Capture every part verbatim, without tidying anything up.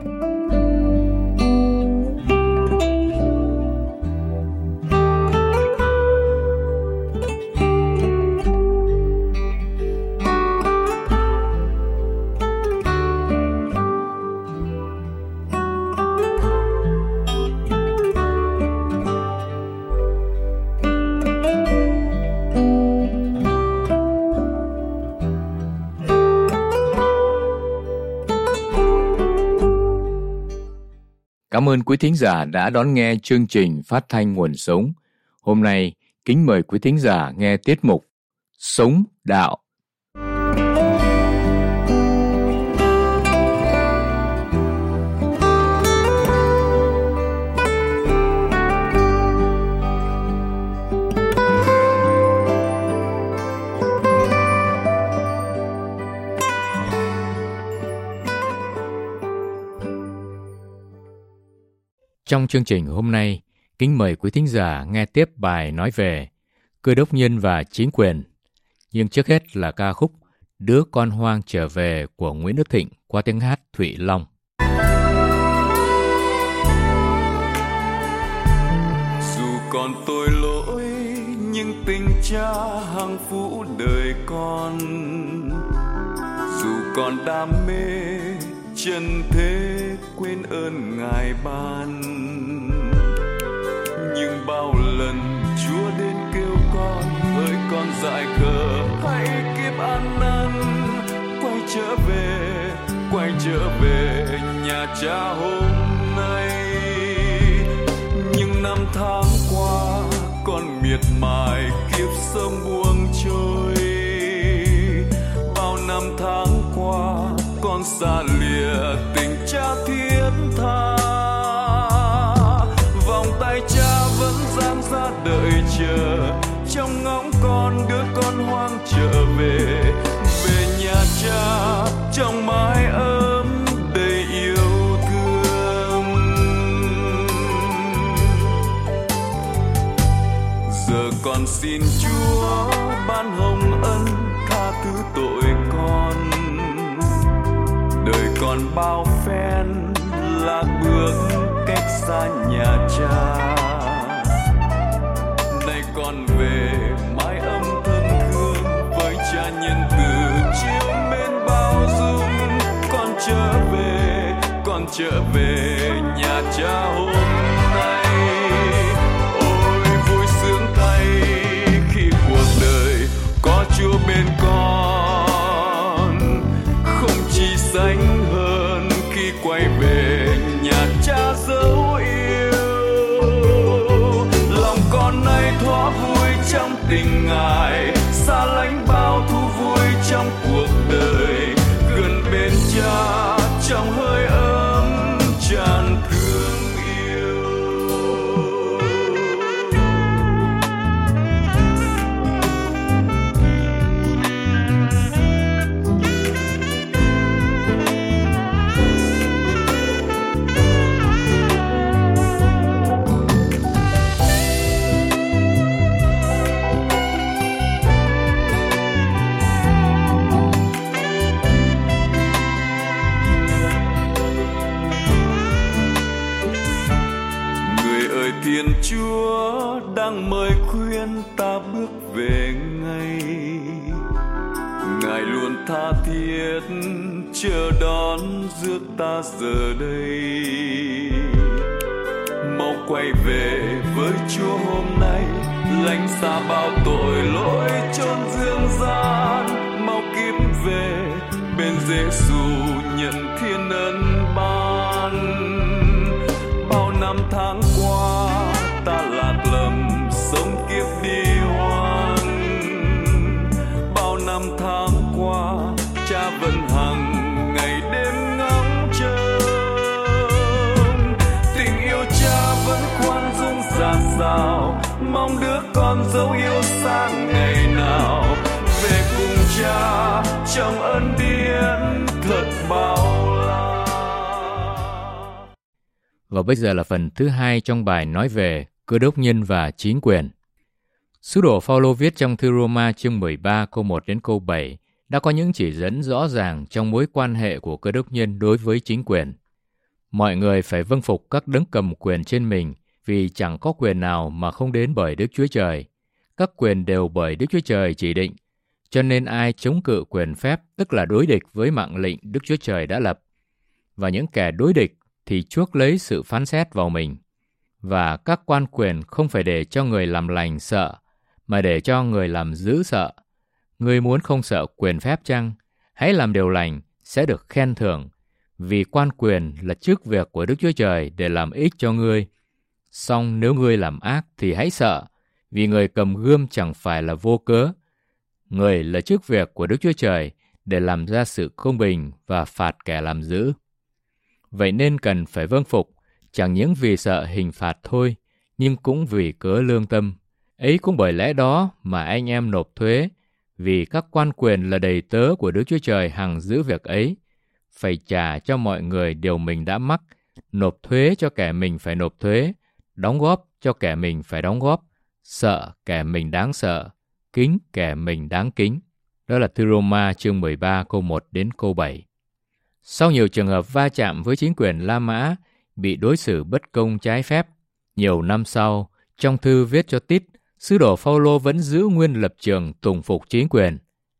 Cảm ơn quý thính giả đã đón nghe chương trình Phát thanh Nguồn Sống. Hôm nay, kính mời quý thính giả nghe tiết mục Sống Đạo. Trong chương trình hôm nay, kính mời quý thính giả nghe tiếp bài nói về Cơ đốc nhân và chính quyền. Nhưng trước hết là ca khúc Đứa Con Hoang Trở Về của Nguyễn Đức Thịnh qua tiếng hát Thụy Long. Dù còn tội lỗi nhưng tình cha hằng phũ đời con, dù còn đam mê trần thế quên ơn Ngài ban, nhưng bao lần Chúa đến kêu con, hỡi con dại khờ hãy kiếp ăn năn, quay trở về, quay trở về nhà cha hôm nay. Nhưng năm tháng qua con miệt mài kiếp sống buông trôi, bao năm tháng qua con xa lìa tình cha thiết tha, vòng tay cha vẫn dang ra đợi chờ, trong ngóng con đứa con hoang trở về, về nhà cha trong mái ấm đầy yêu thương. Giờ con xin Chúa ban hồng ân tha thứ tội con, đời còn bao phen lạc bước cách xa nhà cha. Nay con về mái ấm thân thương với cha nhân từ chiếu mến bao dung, con trở về, con trở về nhà cha hôm nay. Ôi vui sướng thay khi cuộc đời có Chúa bên con, không chi sánh hơn khi quay về nhà cha dấu yêu. Lòng con nay thoa vui trong tình Ngài, xa lánh bao thú vui trong cuộc đời, gần bên cha trong hơi ấm tràn thương yêu. Thiên Chúa đang mời khuyên ta bước về ngay, Ngài luôn tha thiết chờ đón rước ta giờ đây. Mau quay về với Chúa hôm nay, lánh xa bao tội lỗi chốn dương gian. Mau kíp về bên Giêsu nhận thiên ân ban. Bao năm tháng qua ta lạc lầm sống kiếp đi hoang, bao năm tháng qua cha vẫn hằng ngày đêm ngóng trông. Tình yêu cha vẫn khoan dung dạt dào, mong đứa con dấu yêu sang ngày nào về cùng cha trong ân điển thật bao la. Và bây giờ là phần thứ hai trong bài nói về cơ đốc nhân và chính quyền. Sứ đồ Phaolô viết trong thư Roma chương mười ba câu một đến câu bảy đã có những chỉ dẫn rõ ràng trong mối quan hệ của cơ đốc nhân đối với chính quyền. Mọi người phải vâng phục các đấng cầm quyền trên mình, vì chẳng có quyền nào mà không đến bởi Đức Chúa Trời. Các quyền đều bởi Đức Chúa Trời chỉ định, cho nên ai chống cự quyền phép, tức là đối địch với mạng lệnh Đức Chúa Trời đã lập. Và những kẻ đối địch thì chuốc lấy sự phán xét vào mình. Và các quan quyền không phải để cho người làm lành sợ, mà để cho người làm dữ sợ. Ngươi muốn không sợ quyền phép chăng? Hãy làm điều lành, sẽ được khen thưởng. Vì quan quyền là chức việc của Đức Chúa Trời để làm ích cho ngươi. Song nếu ngươi làm ác thì hãy sợ, vì người cầm gươm chẳng phải là vô cớ. Người là chức việc của Đức Chúa Trời để làm ra sự công bình và phạt kẻ làm dữ. Vậy nên cần phải vâng phục, chẳng những vì sợ hình phạt thôi, nhưng cũng vì cớ lương tâm. Ấy cũng bởi lẽ đó mà anh em nộp thuế, vì các quan quyền là đầy tớ của Đức Chúa Trời hằng giữ việc ấy. Phải trả cho mọi người điều mình đã mắc, nộp thuế cho kẻ mình phải nộp thuế, đóng góp cho kẻ mình phải đóng góp, sợ kẻ mình đáng sợ, kính kẻ mình đáng kính. Đó là Thư Rô-ma chương mười ba câu một đến câu bảy. Sau nhiều trường hợp va chạm với chính quyền La Mã, bị đối xử bất công trái phép, nhiều năm sau, trong thư viết cho Tít, sứ đồ Phao-lô vẫn giữ nguyên lập trường tùng phục chính quyền.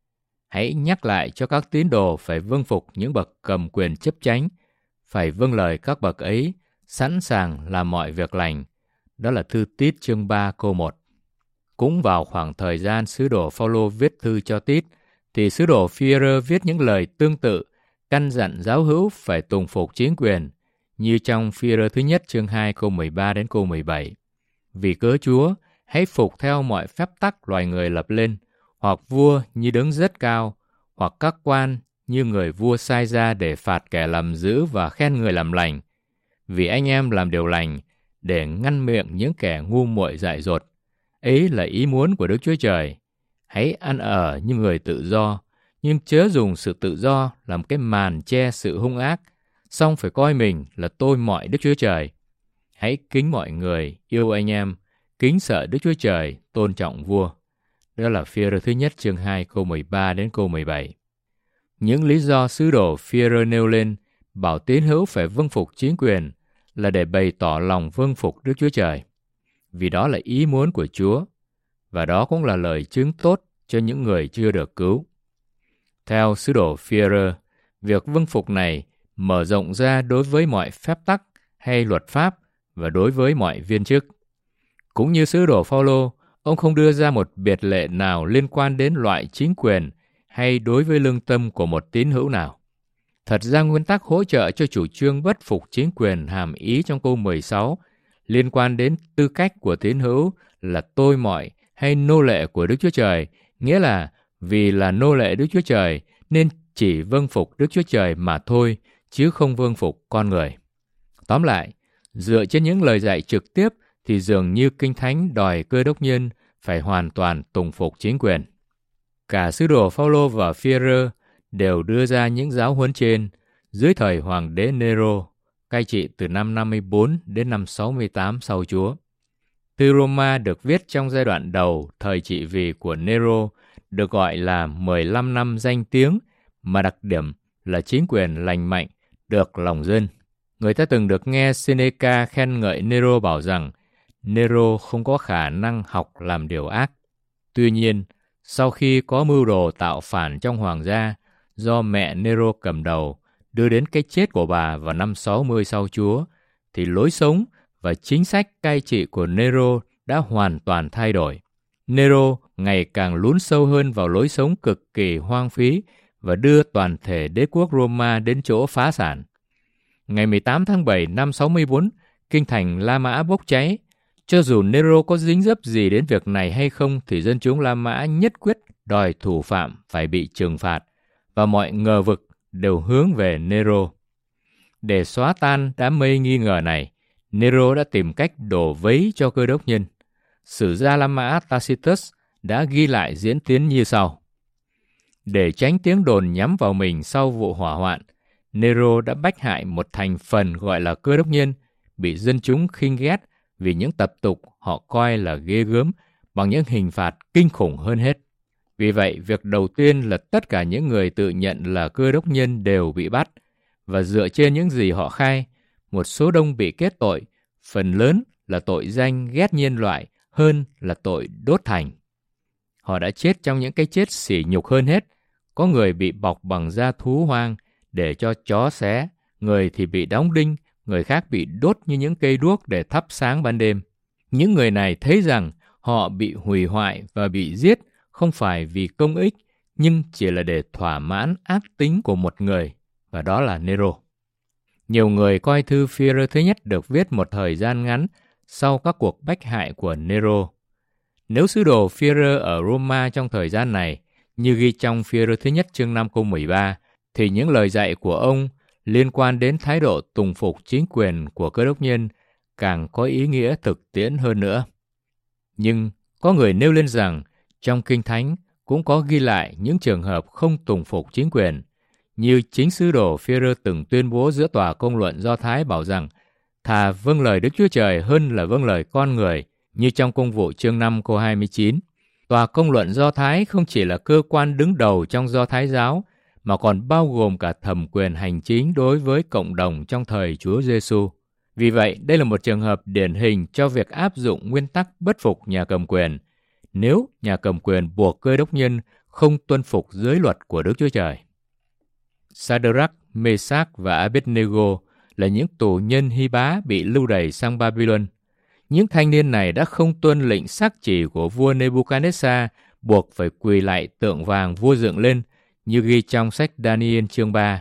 Hãy nhắc lại cho các tín đồ phải vâng phục những bậc cầm quyền chấp chánh, phải vâng lời các bậc ấy, sẵn sàng làm mọi việc lành. Đó là thư Tít chương ba câu một. Cũng vào khoảng thời gian sứ đồ Phao-lô viết thư cho Tít, thì sứ đồ Phi-e-rơ viết những lời tương tự, căn dặn giáo hữu phải tùng phục chính quyền, như trong Phi-e-rơ thứ nhất chương hai câu mười ba đến câu mười bảy. Vì cớ Chúa, hãy phục theo mọi phép tắc loài người lập lên, hoặc vua như đứng rất cao, hoặc các quan như người vua sai ra để phạt kẻ làm dữ và khen người làm lành. Vì anh em làm điều lành để ngăn miệng những kẻ ngu muội dại dột. Ấy là ý muốn của Đức Chúa Trời. Hãy ăn ở như người tự do, nhưng chớ dùng sự tự do làm cái màn che sự hung ác, song phải coi mình là tôi mọi Đức Chúa Trời. Hãy kính mọi người, yêu anh em, kính sợ Đức Chúa Trời, tôn trọng vua. Đó là Phi-e-rơ thứ nhất chương hai câu mười ba đến câu mười bảy. Những lý do sứ đồ Phi-e-rơ nêu lên bảo tín hữu phải vâng phục chính quyền là để bày tỏ lòng vâng phục Đức Chúa Trời. Vì đó là ý muốn của Chúa, và đó cũng là lời chứng tốt cho những người chưa được cứu. Theo sứ đồ Phi-e-rơ, việc vâng phục này mở rộng ra đối với mọi phép tắc hay luật pháp và đối với mọi viên chức. Cũng như sứ đồ Phao-lô, ông không đưa ra một biệt lệ nào liên quan đến loại chính quyền hay đối với lương tâm của một tín hữu nào. Thật ra nguyên tắc hỗ trợ cho chủ trương bất phục chính quyền hàm ý trong câu mười sáu liên quan đến tư cách của tín hữu là tôi mọi hay nô lệ của Đức Chúa Trời, nghĩa là vì là nô lệ Đức Chúa Trời nên chỉ vâng phục Đức Chúa Trời mà thôi, chứ không vâng phục con người. Tóm lại, dựa trên những lời dạy trực tiếp thì dường như Kinh Thánh đòi Cơ đốc nhân phải hoàn toàn tùng phục chính quyền. Cả sứ đồ Phao-lô và Phi-e-rơ đều đưa ra những giáo huấn trên dưới thời hoàng đế Nero, cai trị từ năm năm mươi bốn đến năm sáu mươi tám sau Chúa. Thư Rô-ma được viết trong giai đoạn đầu thời trị vì của Nero, được gọi là mười lăm năm danh tiếng, mà đặc điểm là chính quyền lành mạnh, được lòng dân. Người ta từng được nghe Seneca khen ngợi Nero bảo rằng Nero không có khả năng học làm điều ác. Tuy nhiên, sau khi có mưu đồ tạo phản trong hoàng gia, do mẹ Nero cầm đầu, đưa đến cái chết của bà vào năm sáu mươi sau Chúa, thì lối sống và chính sách cai trị của Nero đã hoàn toàn thay đổi. Nero ngày càng lún sâu hơn vào lối sống cực kỳ hoang phí và đưa toàn thể đế quốc Roma đến chỗ phá sản. Ngày mười tám tháng bảy năm sáu mươi tư, kinh thành La Mã bốc cháy. Cho dù Nero có dính dấp gì đến việc này hay không thì dân chúng La Mã nhất quyết đòi thủ phạm phải bị trừng phạt, và mọi ngờ vực đều hướng về Nero. Để xóa tan đám mây nghi ngờ này, Nero đã tìm cách đổ vấy cho Cơ đốc nhân. Sử gia La Mã Tacitus đã ghi lại diễn tiến như sau. Để tránh tiếng đồn nhắm vào mình sau vụ hỏa hoạn, Nero đã bách hại một thành phần gọi là Cơ đốc nhân, bị dân chúng khinh ghét vì những tập tục họ coi là ghê gớm bằng những hình phạt kinh khủng hơn hết. Vì vậy, việc đầu tiên là tất cả những người tự nhận là Cơ đốc nhân đều bị bắt, và dựa trên những gì họ khai, một số đông bị kết tội, phần lớn là tội danh ghét nhân loại hơn là tội đốt thành. Họ đã chết trong những cái chết sỉ nhục hơn hết. Có người bị bọc bằng da thú hoang để cho chó xé, người thì bị đóng đinh, người khác bị đốt như những cây đuốc để thắp sáng ban đêm. Những người này thấy rằng họ bị hủy hoại và bị giết không phải vì công ích, nhưng chỉ là để thỏa mãn ác tính của một người, và đó là Nero. Nhiều người coi thư Führer thứ nhất được viết một thời gian ngắn sau các cuộc bách hại của Nero. Nếu sứ đồ Führer ở Roma trong thời gian này, như ghi trong Führer thứ nhất chương năm câu mười ba, thì những lời dạy của ông liên quan đến thái độ tùng phục chính quyền của Cơ đốc nhân càng có ý nghĩa thực tiễn hơn nữa. Nhưng có người nêu lên rằng trong Kinh Thánh cũng có ghi lại những trường hợp không tùng phục chính quyền, như chính sứ đồ Führer từng tuyên bố giữa tòa công luận Do Thái bảo rằng thà vâng lời Đức Chúa Trời hơn là vâng lời con người, như trong Công vụ chương năm câu hai mươi chín. Tòa công luận Do Thái không chỉ là cơ quan đứng đầu trong Do Thái giáo, mà còn bao gồm cả thẩm quyền hành chính đối với cộng đồng trong thời Chúa Giêsu. Vì vậy, đây là một trường hợp điển hình cho việc áp dụng nguyên tắc bất phục nhà cầm quyền, nếu nhà cầm quyền buộc Cơ đốc nhân không tuân phục giới luật của Đức Chúa Trời. Sa-đơ-rắc, Mê-sác và Abed-nê-gô là những tù nhân Hy Bá bị lưu đày sang Babylon. Những thanh niên này đã không tuân lệnh sắc chỉ của vua Nebuchadnezzar buộc phải quỳ lại tượng vàng vua dựng lên, như ghi trong sách Daniel chương ba.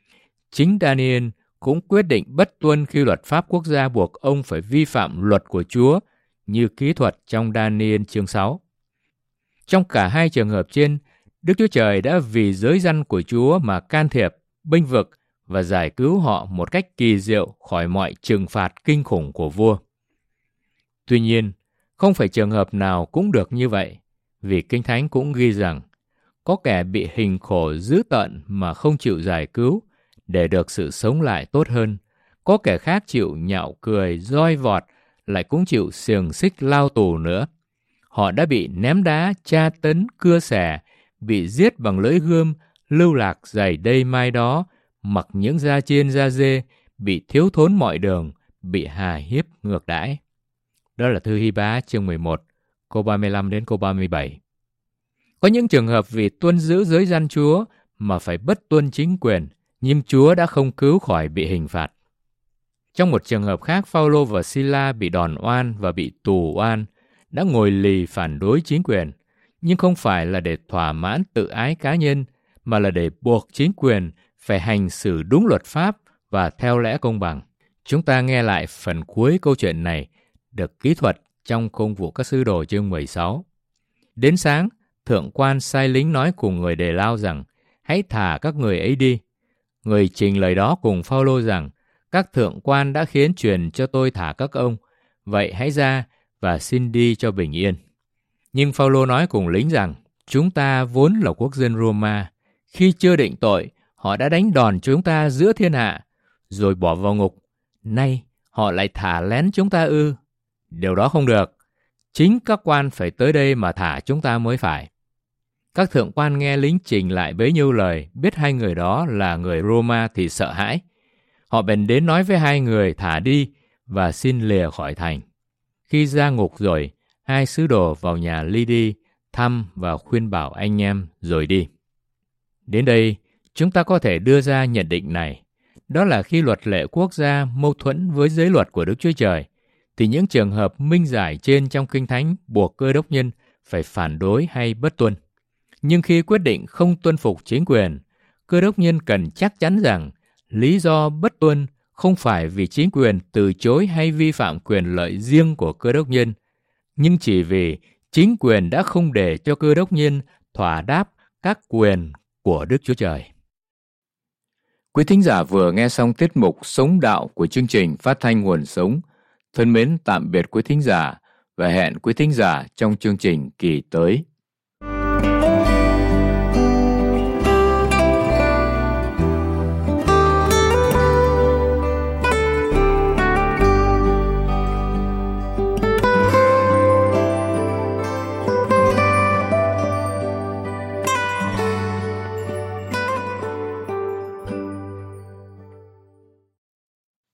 Chính Daniel cũng quyết định bất tuân khi luật pháp quốc gia buộc ông phải vi phạm luật của Chúa, như kỹ thuật trong Daniel chương sáu. Trong cả hai trường hợp trên, Đức Chúa Trời đã vì giới răn của Chúa mà can thiệp, bênh vực và giải cứu họ một cách kỳ diệu khỏi mọi trừng phạt kinh khủng của vua. Tuy nhiên, không phải trường hợp nào cũng được như vậy, vì Kinh Thánh cũng ghi rằng có kẻ bị hình khổ dữ tợn mà không chịu giải cứu để được sự sống lại tốt hơn. Có kẻ khác chịu nhạo cười, roi vọt, lại cũng chịu xiềng xích lao tù nữa. Họ đã bị ném đá, tra tấn, cưa xẻ, bị giết bằng lưỡi gươm, lưu lạc giày đây mai đó, mặc những da chiên da dê, bị thiếu thốn mọi đường, bị hà hiếp ngược đãi. Đó là thư Hy-bá chương mười một, câu ba mươi lăm đến câu ba mươi bảy. Có những trường hợp vì tuân giữ giới răn Chúa mà phải bất tuân chính quyền, nhưng Chúa đã không cứu khỏi bị hình phạt. Trong một trường hợp khác, Phao-lô và Si-la bị đòn oan và bị tù oan, đã ngồi lì phản đối chính quyền, nhưng không phải là để thỏa mãn tự ái cá nhân, mà là để buộc chính quyền phải hành xử đúng luật pháp và theo lẽ công bằng. Chúng ta nghe lại phần cuối câu chuyện này được kỹ thuật trong Công vụ các sứ đồ chương mười sáu. Đến sáng, thượng quan sai lính nói cùng người đề lao rằng hãy thả các người ấy đi. Người trình lời đó cùng Phao-lô rằng các thượng quan đã khiến truyền cho tôi thả các ông, vậy hãy ra và xin đi cho bình yên. Nhưng Phao-lô nói cùng lính rằng chúng ta vốn là quốc dân Roma, khi chưa định tội họ đã đánh đòn chúng ta giữa thiên hạ rồi bỏ vào ngục, nay họ lại thả lén chúng ta ư? Điều đó không được, chính các quan phải tới đây mà thả chúng ta mới phải. Các thượng quan nghe lính trình lại bấy nhiêu lời, biết hai người đó là người Roma thì sợ hãi. Họ bèn đến nói với hai người thả đi và xin lìa khỏi thành. Khi ra ngục rồi, hai sứ đồ vào nhà Ly-đi thăm và khuyên bảo anh em rồi đi. Đến đây, chúng ta có thể đưa ra nhận định này. Đó là khi luật lệ quốc gia mâu thuẫn với giới luật của Đức Chúa Trời, thì những trường hợp minh giải trên trong Kinh Thánh buộc Cơ đốc nhân phải phản đối hay bất tuân. Nhưng khi quyết định không tuân phục chính quyền, Cơ đốc nhân cần chắc chắn rằng lý do bất tuân không phải vì chính quyền từ chối hay vi phạm quyền lợi riêng của Cơ đốc nhân, nhưng chỉ vì chính quyền đã không để cho Cơ đốc nhân thỏa đáp các quyền của Đức Chúa Trời. Quý thính giả vừa nghe xong tiết mục Sống Đạo của chương trình phát thanh Nguồn Sống. Thân mến tạm biệt quý thính giả và hẹn quý thính giả trong chương trình kỳ tới.